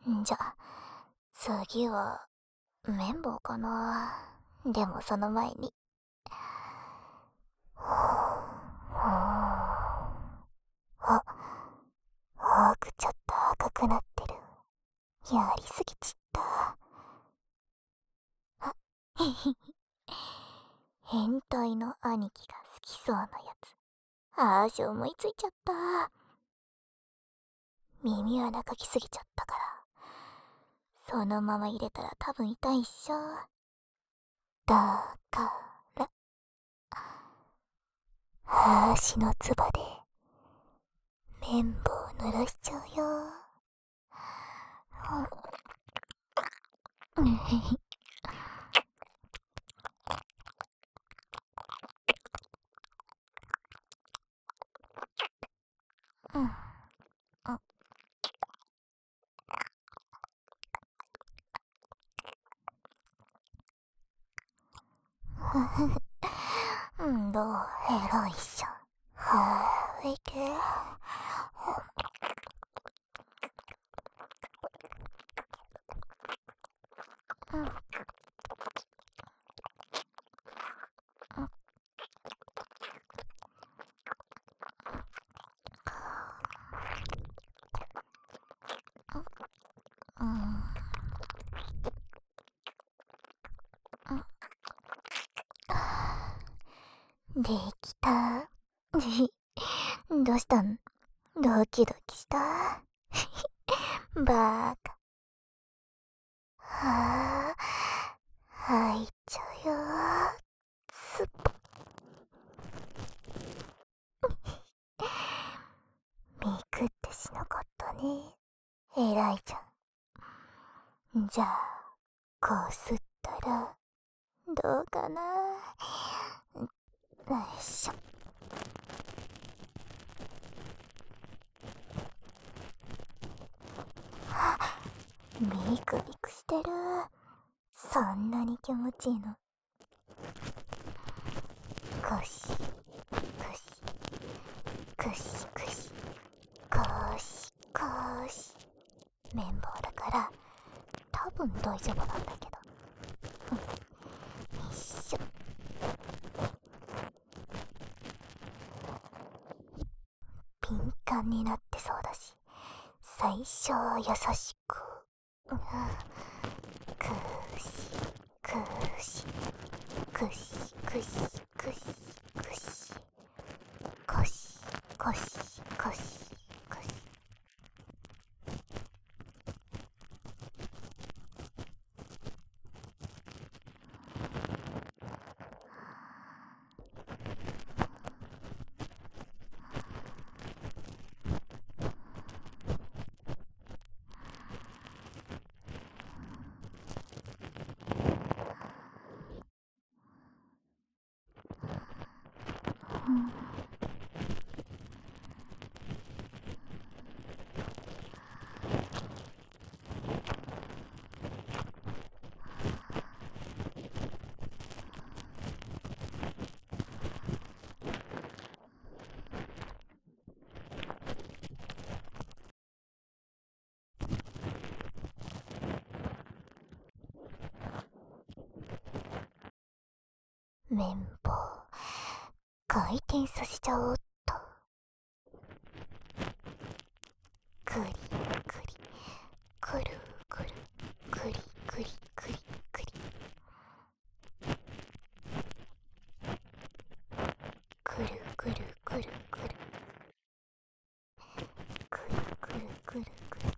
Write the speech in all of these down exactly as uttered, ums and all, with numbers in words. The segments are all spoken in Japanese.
んじゃ、次は、綿棒かな。でもその前に。あ、あくちょっと赤くなってる。やりすぎちった。あ、へへへ。変態の兄貴が好きそうなやつ。あーし思いついちゃった。耳穴かきすぎちゃったから。そのまま入れたら多分痛いっしょ。だから、あーしのつばで、綿棒濡らしちゃうよ。うん、へへ。うん。うん、どうえらいっしょ。はーいけ。うん。うん。できた。どうしたん？ドキドキした。バーカ。はぁ、入っちゃうよ。すっぽ。めくってしなかったね。えらいじゃん。じゃあ、こすったら、どうかな。よいしょ。ミクミクしてる。そんなに気持ちいいの？ゴシゴシゴシゴシゴシゴシ。綿棒だから多分大丈夫なんだけど。よいしょ。敏感になってそうだし、最初は優しく、うん、くしくしくしくしくしくし、ゴシゴシゴシゴシ。うん。綿棒回転させちゃおうっと。くりくりくるくるくりくりくりくりくるくるくるくるくるくるくるくる。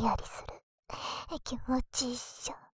んやりする気持ちいいっしょ。